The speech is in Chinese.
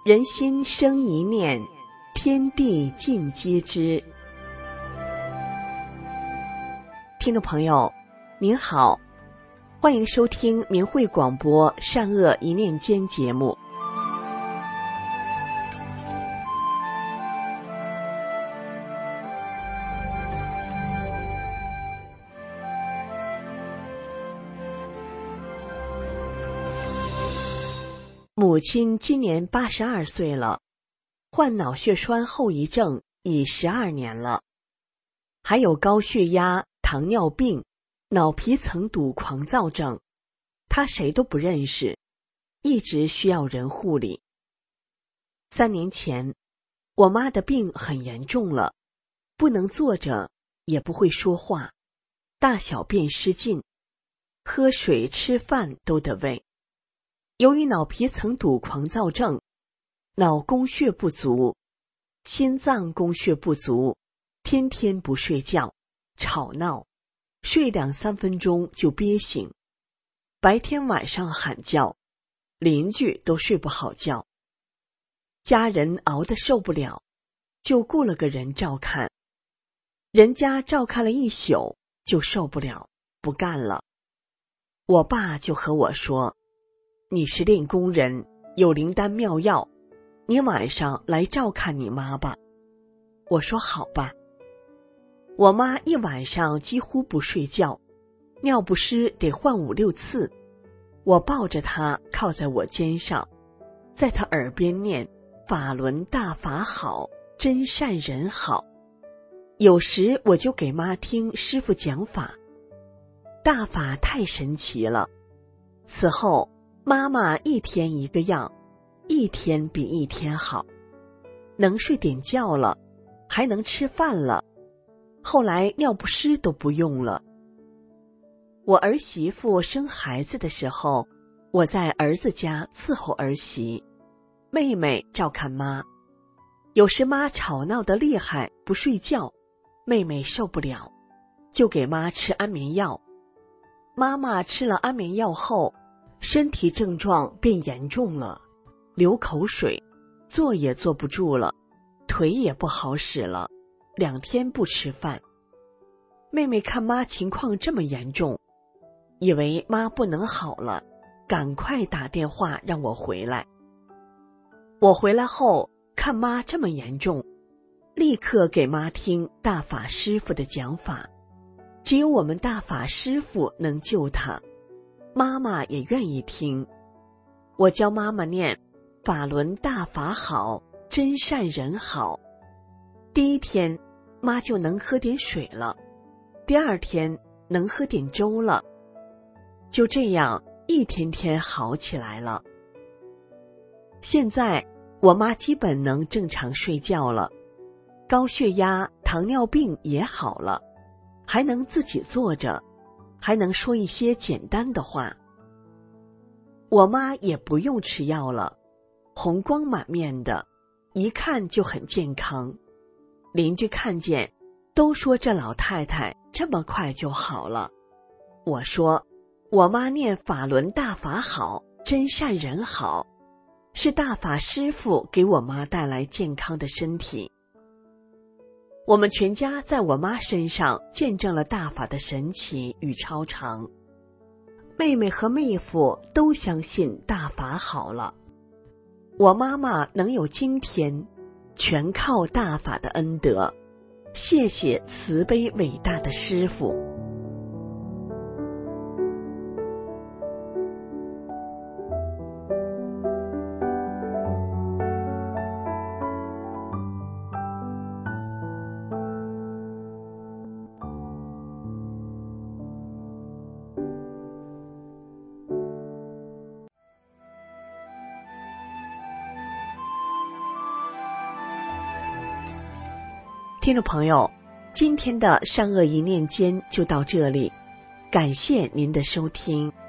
人心生一念，天地尽皆知。听众朋友您好，欢迎收听明慧广播善恶一念间节目。母亲今年82岁了，患脑血栓后遗症已12年了，还有高血压、糖尿病、脑皮层堵狂躁症，她谁都不认识，一直需要人护理。3年前，我妈的病很严重了，不能坐着，也不会说话，大小便失禁，喝水吃饭都得喂。由于脑皮层堵狂躁症，脑供血不足，心脏供血不足，天天不睡觉，吵闹，睡2-3分钟就憋醒，白天晚上喊叫，邻居都睡不好觉。家人熬得受不了，就雇了个人照看，人家照看了1宿就受不了，不干了。我爸就和我说，你是练功人，有灵丹妙药，你晚上来照看你妈吧。我说好吧。我妈一晚上几乎不睡觉，尿不湿得换5-6次。我抱着她靠在我肩上，在她耳边念法轮大法好，真善人好。有时我就给妈听师父讲法，大法太神奇了。此后妈妈一天一个样，一天比一天好，能睡点觉了，还能吃饭了，后来尿不湿都不用了。我儿媳妇生孩子的时候，我在儿子家伺候儿媳，妹妹照看妈。有时妈吵闹得厉害，不睡觉，妹妹受不了，就给妈吃安眠药。妈妈吃了安眠药后，身体症状变严重了，流口水，坐也坐不住了，腿也不好使了，2天不吃饭。妹妹看妈情况这么严重，以为妈不能好了，赶快打电话让我回来。我回来后看妈这么严重，立刻给妈听大法师父的讲法，只有我们大法师父能救她，妈妈也愿意听。我教妈妈念法轮大法好，真善人好。第1天妈就能喝点水了，第2天能喝点粥了，就这样一天天好起来了。现在我妈基本能正常睡觉了，高血压、糖尿病也好了，还能自己坐着，还能说一些简单的话。我妈也不用吃药了，红光满面的，一看就很健康。邻居看见都说这老太太这么快就好了。我说我妈念法轮大法好，真善人好，是大法师父给我妈带来健康的身体。我们全家在我妈身上见证了大法的神奇与超常。妹妹和妹夫都相信大法好了。我妈妈能有今天，全靠大法的恩德，谢谢慈悲伟大的师父。听众朋友，今天的善恶一念间就到这里，感谢您的收听。